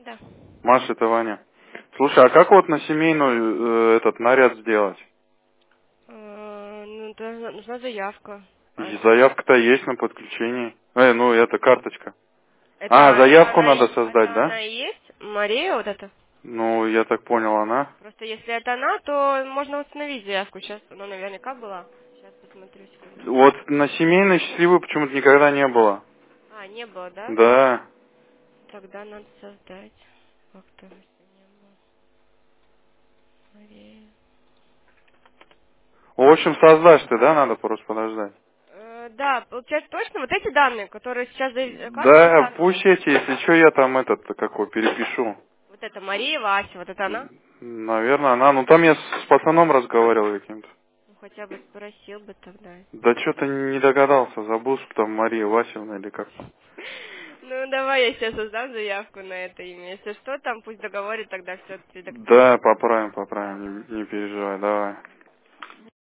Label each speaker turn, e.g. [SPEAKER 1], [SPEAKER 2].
[SPEAKER 1] Да.
[SPEAKER 2] Маша, это Ваня. Слушай, а как вот на семейную этот наряд сделать?
[SPEAKER 1] Ну, нужна заявка.
[SPEAKER 2] И заявка-то есть на подключении. Ну это карточка. А,
[SPEAKER 1] Это
[SPEAKER 2] заявку
[SPEAKER 1] она,
[SPEAKER 2] надо создать,
[SPEAKER 1] это
[SPEAKER 2] да?
[SPEAKER 1] она и есть? Мария вот эта?
[SPEAKER 2] Ну, я так понял, она.
[SPEAKER 1] Просто если это она, то можно установить заявку. Сейчас она наверняка была. Сейчас посмотрю, секунду.
[SPEAKER 2] Вот на семейной счастливой почему-то никогда не было.
[SPEAKER 1] А, не было, да?
[SPEAKER 2] Да.
[SPEAKER 1] Тогда надо создать. Как-то не было. Мария.
[SPEAKER 2] В общем, создашь ты, да, надо просто подождать.
[SPEAKER 1] Да, получается точно вот эти данные, которые сейчас карточка
[SPEAKER 2] Да,
[SPEAKER 1] указана.
[SPEAKER 2] пусть эти, если что, я там этот, какой, перепишу.
[SPEAKER 1] Вот это Мария, Вася, вот это она?
[SPEAKER 2] Наверное, она. Ну там я с пацаном разговаривал каким-то.
[SPEAKER 1] Ну, хотя бы спросил бы тогда.
[SPEAKER 2] Да что-то не догадался, забыл, что там Мария Васильевна или как там.
[SPEAKER 1] Ну, давай я сейчас создам заявку на это имя. Если что, там пусть договорит тогда все редактирует.
[SPEAKER 2] Да, поправим,
[SPEAKER 1] Давай.
[SPEAKER 2] не переживай, давай.